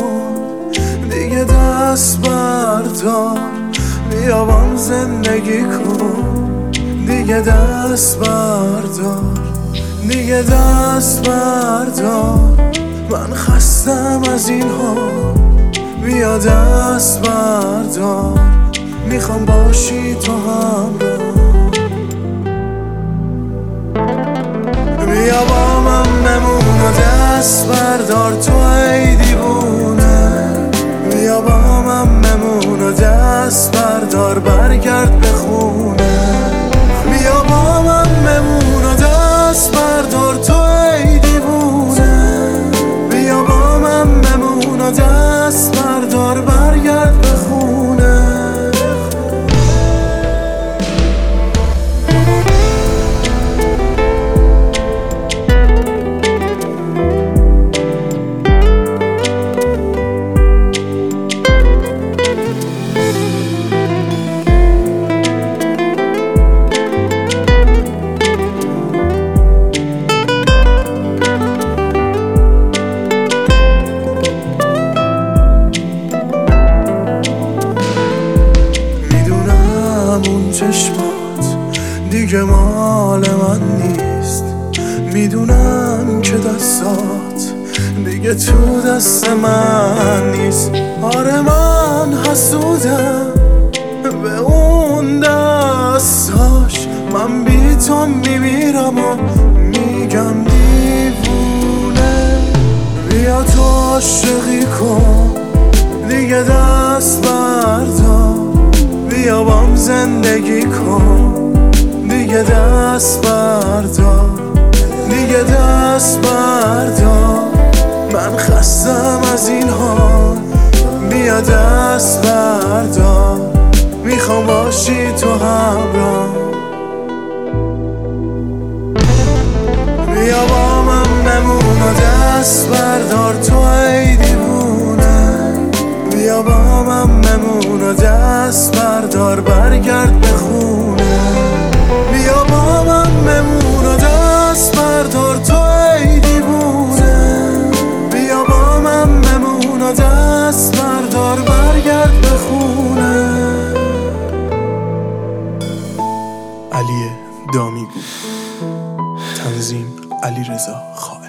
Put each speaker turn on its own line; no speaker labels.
کن، دیگه دست بردار بیا بام زندگی کن، دیگه دست بردار، دیگه دست بردار. من خستم از این حال، بیا دست بردار، میخوام باشی تو همراه. بیا با من بمون و دست بردار تو ای دیوونه، بیا با من بمون و دست بردار برگرد به خونه. بیا با من بمون و دست بردار تو ای دیوونه، بیا با من بمون و دست بردار برگرد به خونه. اون چشمات دیگه مال من نیست، میدونم که دستات دیگه تو دست من نیست. آره من حسودم به اون دستاش، من بی تو میمیرم و میگم دیوونه. بیا تو عاشقی کن، دیگه دست بردار، بیا بام زندگی کن، دیگه دست بردار، دیگه دست بردار. من خستم از این حال، بیا دست بردار، میخوام باشی تو همراه. بیا با من بمون و دست بردار تو ای دیوونه، بیا با من بمون و دست بردار برگرد به خونه. بیا با من بمون و دست بردار تو ای دیوونه، بیا با من بمون و دست بردار برگرد به خونه. علی دامی بود، تنظیم علیرضا خان.